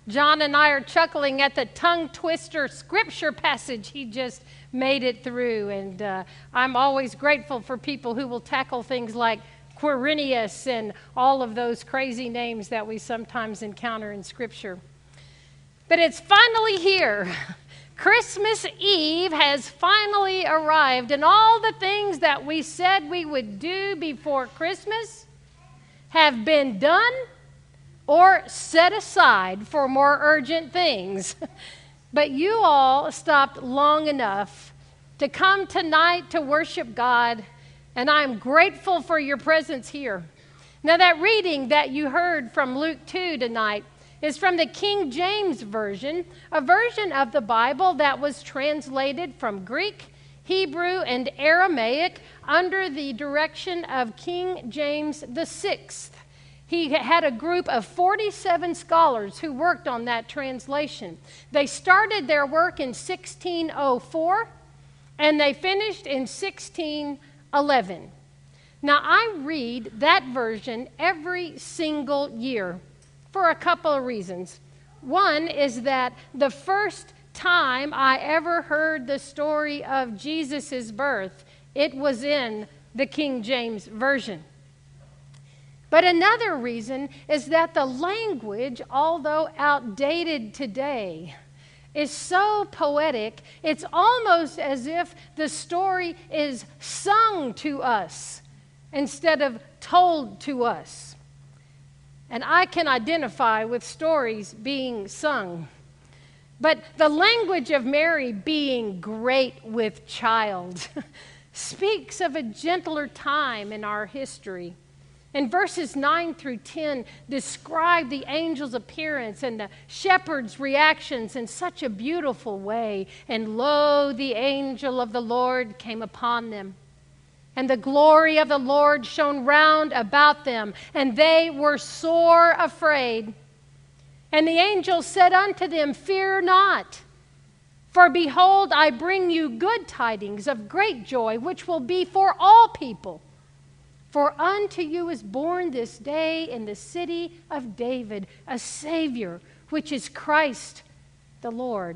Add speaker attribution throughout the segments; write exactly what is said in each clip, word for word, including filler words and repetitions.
Speaker 1: John and I are chuckling at the tongue twister scripture passage he just made it through. And uh, I'm always grateful for people who will tackle things like Quirinius and all of those crazy names that we sometimes encounter in scripture. But it's finally here. Christmas Eve has finally arrived, and all the things that we said we would do before Christmas have been done or set aside for more urgent things. But you all stopped long enough to come tonight to worship God, and I'm grateful for your presence here. Now, that reading that you heard from Luke two tonight is from the King James Version, a version of the Bible that was translated from Greek, Hebrew, and Aramaic under the direction of King James the Sixth. He had a group of forty-seven scholars who worked on that translation. They started their work in sixteen oh four, and they finished in sixteen eleven. Now, I read that version every single year for a couple of reasons. One is that the first time I ever heard the story of Jesus' birth, it was in the King James Version. But another reason is that the language, although outdated today, is so poetic, it's almost as if the story is sung to us instead of told to us. And I can identify with stories being sung. But the language of Mary being great with child speaks of a gentler time in our history. And verses nine through ten describe the angel's appearance and the shepherd's reactions in such a beautiful way. And lo, the angel of the Lord came upon them, and the glory of the Lord shone round about them, and they were sore afraid. And the angel said unto them, Fear not, for behold, I bring you good tidings of great joy, which will be for all people. For unto you is born this day in the city of David a Savior, which is Christ the Lord.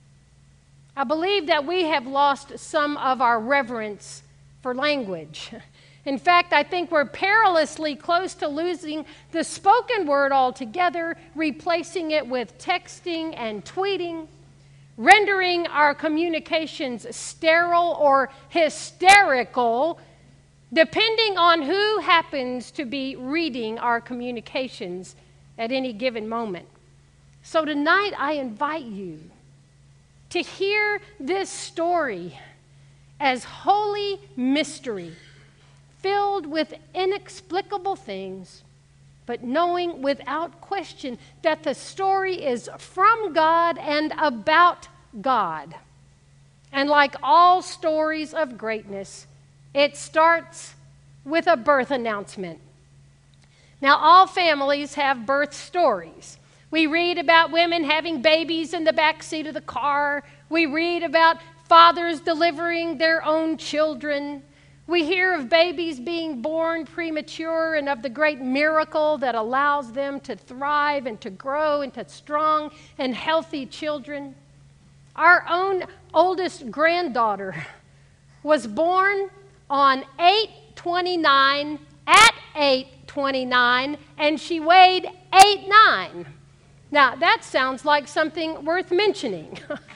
Speaker 1: I believe that we have lost some of our reverence for language. In fact, I think we're perilously close to losing the spoken word altogether, replacing it with texting and tweeting, rendering our communications sterile or hysterical, depending on who happens to be reading our communications at any given moment. So tonight I invite you to hear this story as holy mystery, filled with inexplicable things, but knowing without question that the story is from God and about God. And like all stories of greatness, it starts with a birth announcement. Now, all families have birth stories. We read about women having babies in the back seat of the car. We read about fathers delivering their own children. We hear of babies being born premature and of the great miracle that allows them to thrive and to grow into strong and healthy children. Our own oldest granddaughter was born on eight twenty-nine at eight twenty-nine, and she weighed eight nine. Now, that sounds like something worth mentioning.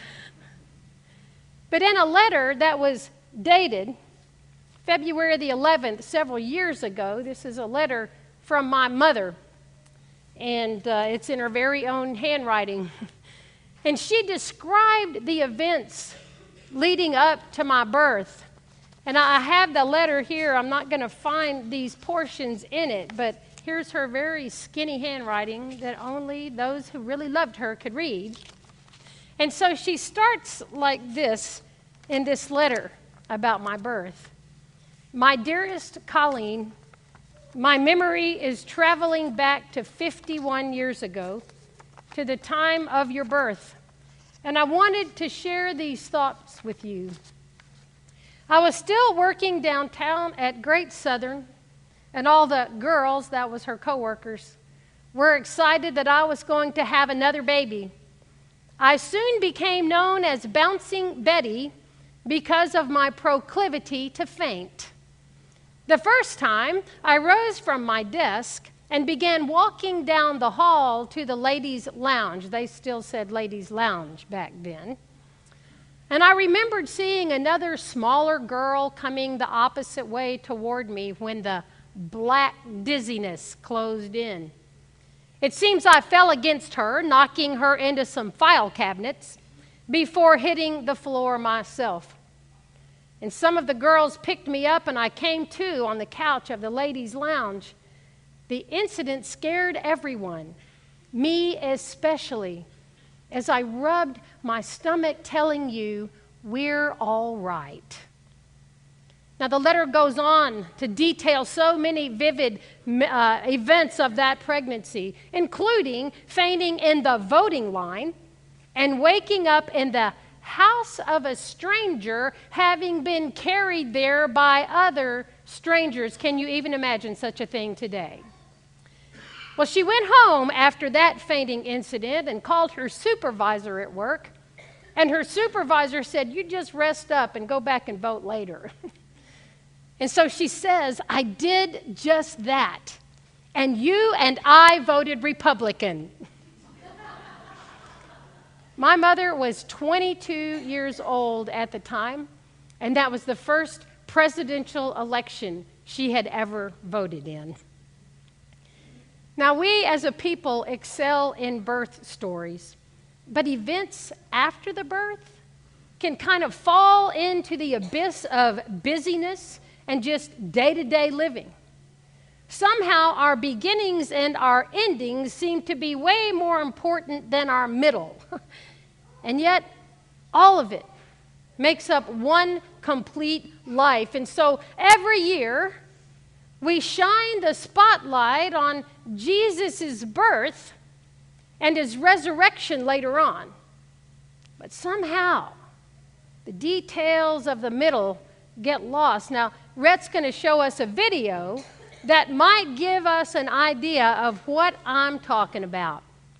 Speaker 1: But in a letter that was dated February the eleventh, several years ago, this is a letter from my mother, and uh, it's in her very own handwriting. And she described the events leading up to my birth. And I have the letter here. I'm not going to find these portions in it, but here's her very skinny handwriting that only those who really loved her could read. And so she starts like this in this letter about my birth. My dearest Colleen, my memory is traveling back to fifty-one years ago, to the time of your birth, and I wanted to share these thoughts with you. I was still working downtown at Great Southern, and all the girls, that was her coworkers, were excited that I was going to have another baby. I soon became known as Bouncing Betty because of my proclivity to faint. The first time, I rose from my desk and began walking down the hall to the ladies' lounge. They still said ladies' lounge back then. And I remembered seeing another smaller girl coming the opposite way toward me when the black dizziness closed in. It seems I fell against her, knocking her into some file cabinets before hitting the floor myself. And some of the girls picked me up, and I came to on the couch of the ladies' lounge. The incident scared everyone, me especially, as I rubbed my stomach telling you we're all right. Now, the letter goes on to detail so many vivid uh, events of that pregnancy, including fainting in the voting line and waking up in the house of a stranger, having been carried there by other strangers. Can you even imagine such a thing today? Well, she went home after that fainting incident and called her supervisor at work, and her supervisor said, "You just rest up and go back and vote later." And so she says, "I did just that, and you and I voted Republican." My mother was twenty-two years old at the time, and that was the first presidential election she had ever voted in. Now, we as a people excel in birth stories, but events after the birth can kind of fall into the abyss of busyness and just day-to-day living. Somehow our beginnings and our endings seem to be way more important than our middle. And yet, all of it makes up one complete life. And so every year, we shine the spotlight on Jesus' birth and his resurrection later on. But somehow, the details of the middle get lost. Now, Rhett's going to show us a video that might give us an idea of what I'm talking about.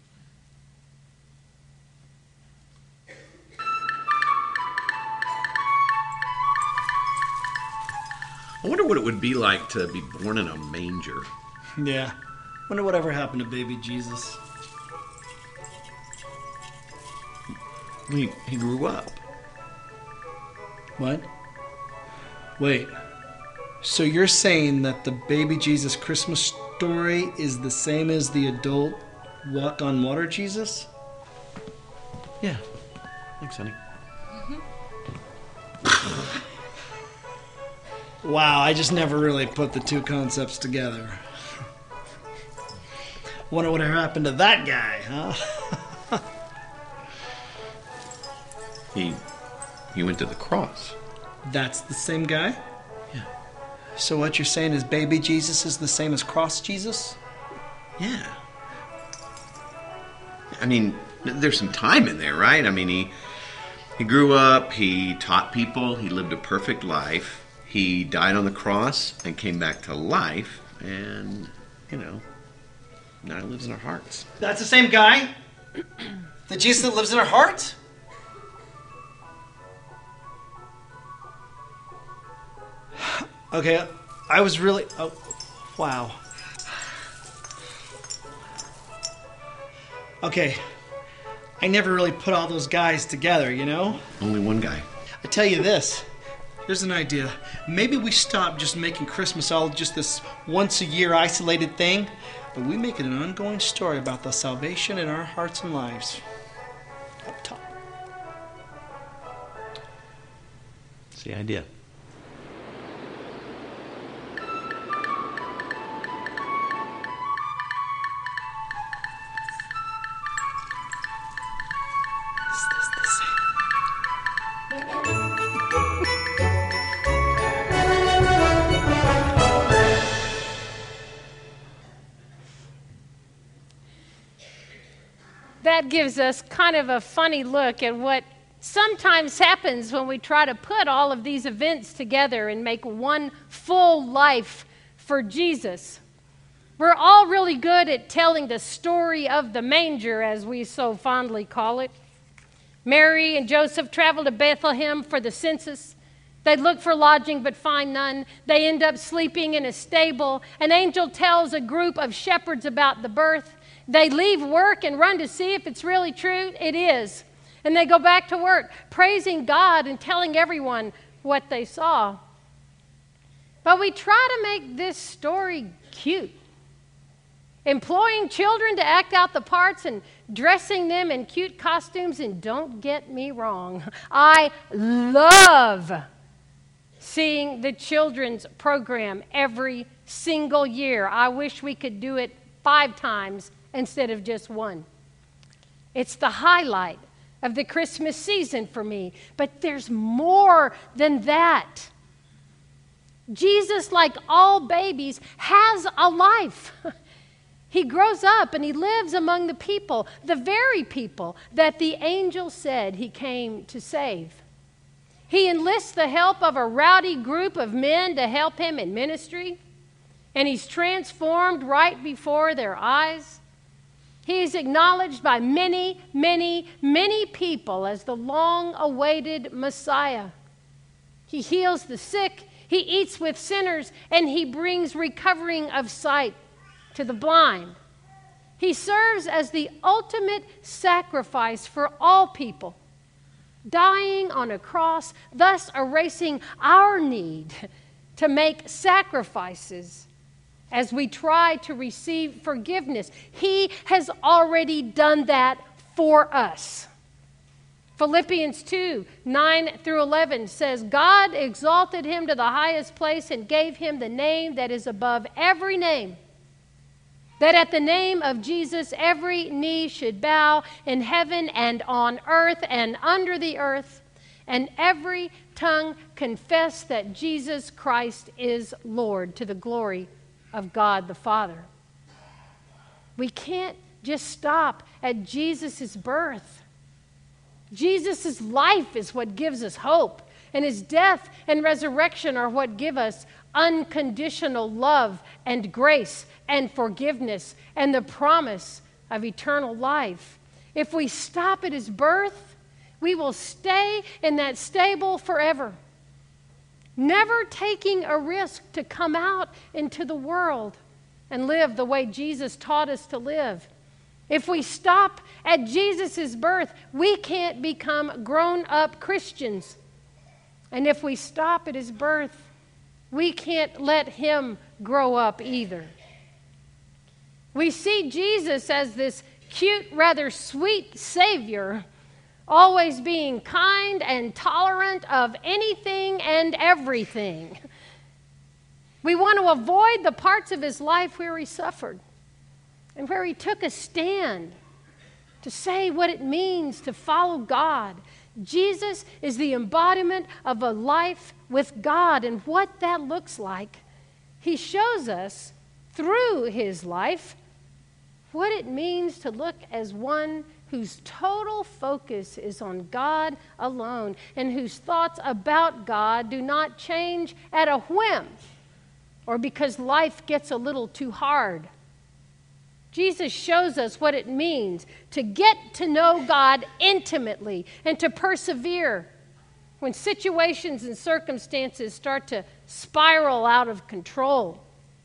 Speaker 2: I wonder what it would be like to be born in a manger.
Speaker 3: Yeah. Wonder whatever happened to baby Jesus.
Speaker 2: He, he grew up.
Speaker 3: What? Wait. So you're saying that the baby Jesus Christmas story is the same as the adult walk on water Jesus?
Speaker 2: Yeah. Thanks, honey.
Speaker 3: Wow, I just never really put the two concepts together. Wonder what happened to that guy, huh?
Speaker 2: He he went to the cross.
Speaker 3: That's the same guy?
Speaker 2: Yeah.
Speaker 3: So what you're saying is baby Jesus is the same as cross Jesus?
Speaker 2: Yeah. I mean, there's some time in there, right? I mean, he he grew up, he taught people, he lived a perfect life. He died on the cross and came back to life, and, you know, now he lives in our hearts.
Speaker 3: That's the same guy? The Jesus that lives in our hearts? Okay, I was really... Oh, wow. Okay, I never really put all those guys together, you know?
Speaker 2: Only one guy.
Speaker 3: I tell you this. Here's an idea. Maybe we stop just making Christmas all just this once-a-year isolated thing, but we make it an ongoing story about the salvation in our hearts and lives. Up top.
Speaker 2: That's the idea.
Speaker 3: Is this the same?
Speaker 1: That gives us kind of a funny look at what sometimes happens when we try to put all of these events together and make one full life for Jesus. We're all really good at telling the story of the manger, as we so fondly call it. Mary and Joseph travel to Bethlehem for the census. They look for lodging but find none. They end up sleeping in a stable. An angel tells a group of shepherds about the birth. They leave work and run to see if it's really true. It is. And they go back to work, praising God and telling everyone what they saw. But we try to make this story cute, employing children to act out the parts and dressing them in cute costumes. And don't get me wrong, I love seeing the children's program every single year. I wish we could do it five times instead of just one. It's the highlight of the Christmas season for me. But there's more than that. Jesus, like all babies, has a life. He grows up and he lives among the people, the very people that the angel said he came to save. He enlists the help of a rowdy group of men to help him in ministry, and he's transformed right before their eyes. He is acknowledged by many, many, many people as the long-awaited Messiah. He heals the sick, he eats with sinners, and he brings recovering of sight to the blind. He serves as the ultimate sacrifice for all people, dying on a cross, thus erasing our need to make sacrifices as we try to receive forgiveness. He has already done that for us. Philippians two, nine through eleven says, God exalted him to the highest place and gave him the name that is above every name, that at the name of Jesus every knee should bow in heaven and on earth and under the earth, and every tongue confess that Jesus Christ is Lord, to the glory of God the Father. We can't just stop at Jesus' birth. Jesus' life is what gives us hope, and his death and resurrection are what give us unconditional love and grace and forgiveness and the promise of eternal life. If we stop at his birth, we will stay in that stable forever, never taking a risk to come out into the world and live the way Jesus taught us to live. If we stop at Jesus' birth, we can't become grown-up Christians. And if we stop at his birth, we can't let him grow up either. We see Jesus as this cute, rather sweet Savior, always being kind and tolerant of anything and everything. We want to avoid the parts of his life where he suffered and where he took a stand to say what it means to follow God. Jesus is the embodiment of a life with God, and what that looks like, he shows us through his life what it means to look as one whose total focus is on God alone and whose thoughts about God do not change at a whim or because life gets a little too hard. Jesus shows us what it means to get to know God intimately and to persevere when situations and circumstances start to spiral out of control.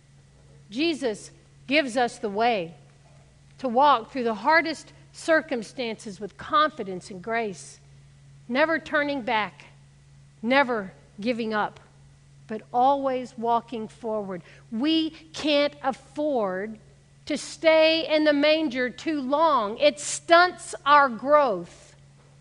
Speaker 1: Jesus gives us the way to walk through the hardest circumstances with confidence and grace, never turning back, never giving up, but always walking forward. We can't afford to stay in the manger too long. It stunts our growth.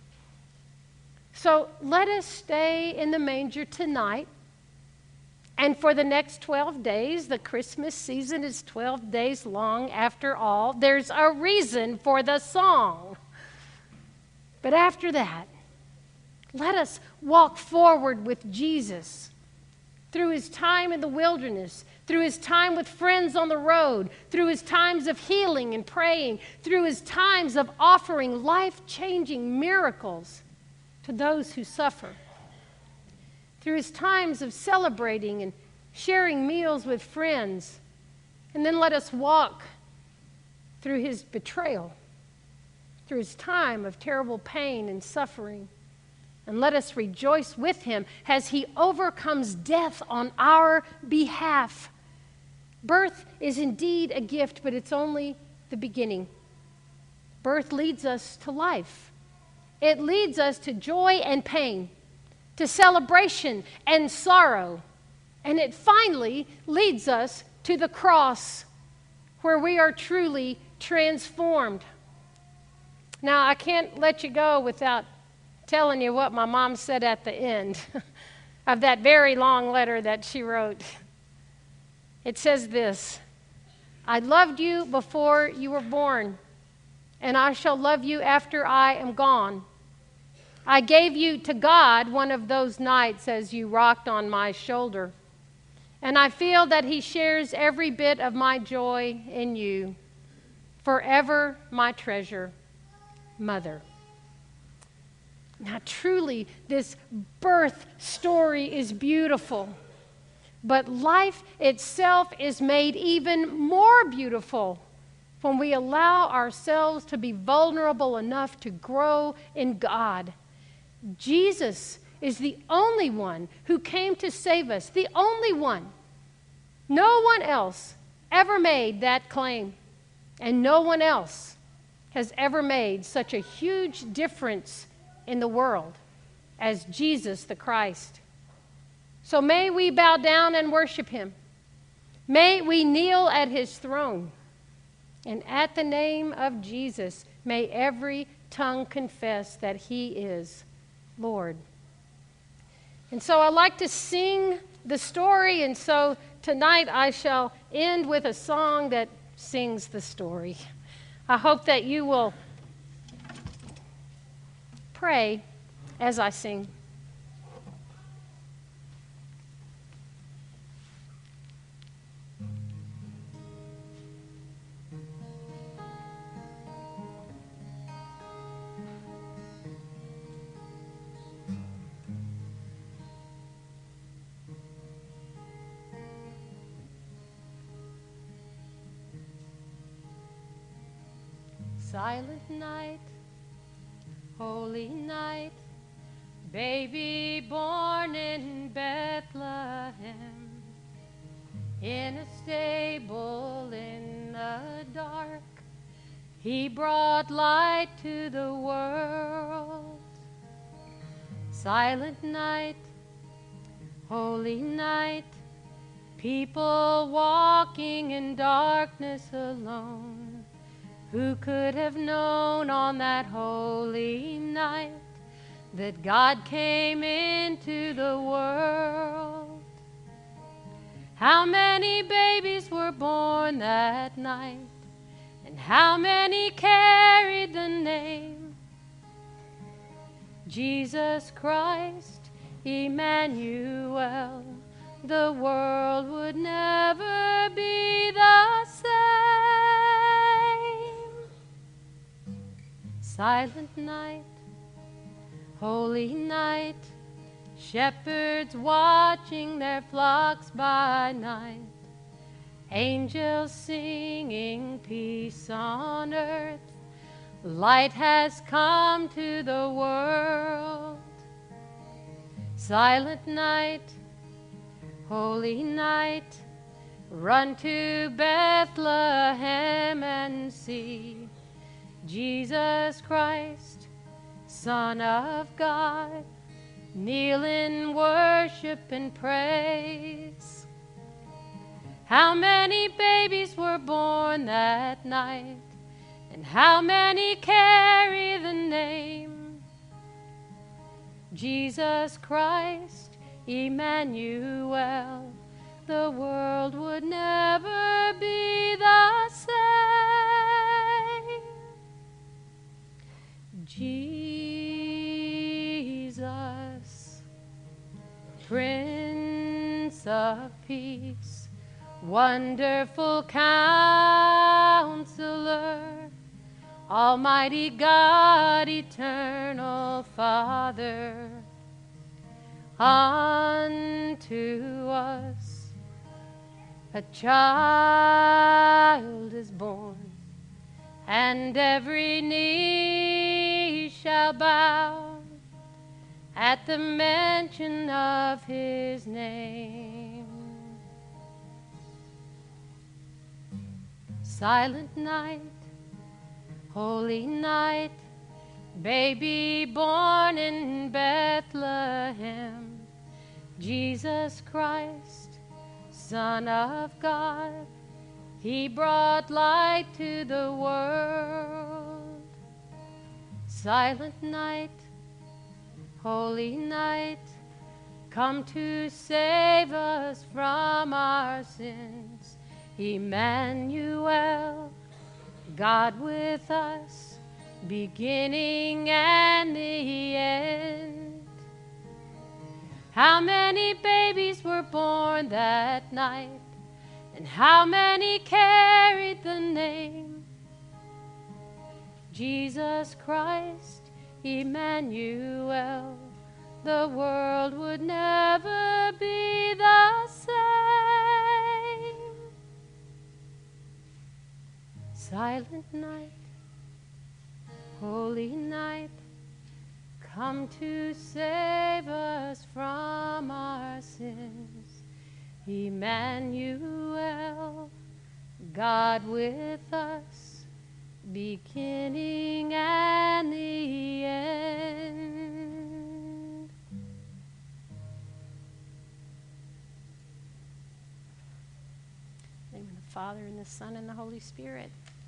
Speaker 1: So let us stay in the manger tonight. And for the next twelve days, the Christmas season is twelve days long after all. There's a reason for the song. But after that, let us walk forward with Jesus through his time in the wilderness, through his time with friends on the road, through his times of healing and praying, through his times of offering life-changing miracles to those who suffer, through his times of celebrating and sharing meals with friends, And then let us walk through his betrayal, through his time of terrible pain and suffering. And let us rejoice with him as he overcomes death on our behalf. Birth is indeed a gift, but it's only the beginning. Birth leads us to life. It leads us to joy and pain, to celebration and sorrow. And it finally leads us to the cross, where we are truly transformed. Now, I can't let you go without telling you what my mom said at the end of that very long letter that she wrote. It says this: I loved you before you were born, and I shall love you after I am gone. I gave you to God one of those nights as you rocked on my shoulder, and I feel that he shares every bit of my joy in you. Forever my treasure, Mother. Now, truly, this birth story is beautiful, but life itself is made even more beautiful when we allow ourselves to be vulnerable enough to grow in God. Jesus is the only one who came to save us, the only one. No one else ever made that claim, and no one else has ever made such a huge difference in the world as Jesus the Christ. So may we bow down and worship him. May we kneel at his throne. And at the name of Jesus, may every tongue confess that he is Lord. And so I like to sing the story, and so tonight I shall end with a song that sings the story. I hope that you will pray as I sing. Silent night, holy night, baby born in Bethlehem, in a stable in the dark, he brought light to the world. Silent night, holy night, people walking in darkness alone. Who could have known on that holy night that God came into the world? How many babies were born that night, and how many carried the name Jesus Christ, Emmanuel? The world would never be the same. Silent night, holy night, shepherds watching their flocks by night, angels singing peace on earth, light has come to the world. Silent night, holy night, run to Bethlehem and see Jesus Christ, Son of God, kneel in worship and praise. How many babies were born that night, and how many carry the name Jesus Christ, Emmanuel? The world would never be the same. Jesus, Prince of Peace, Wonderful Counselor, Almighty God, Eternal Father, unto us a child is born, and every knee shall bow at the mention of his name. Silent night, holy night, baby born in Bethlehem, Jesus Christ, Son of God, he brought light to the world. Silent night, holy night, come to save us from our sins. Emmanuel, God with us, beginning and the end. How many babies were born that night, and how many carried the name Jesus Christ, Emmanuel? The world would never be the same. Silent night, holy night, come to save us from our sins. Emmanuel, God with us, beginning and the end. In the name of the Father, and the Son, and the Holy Spirit.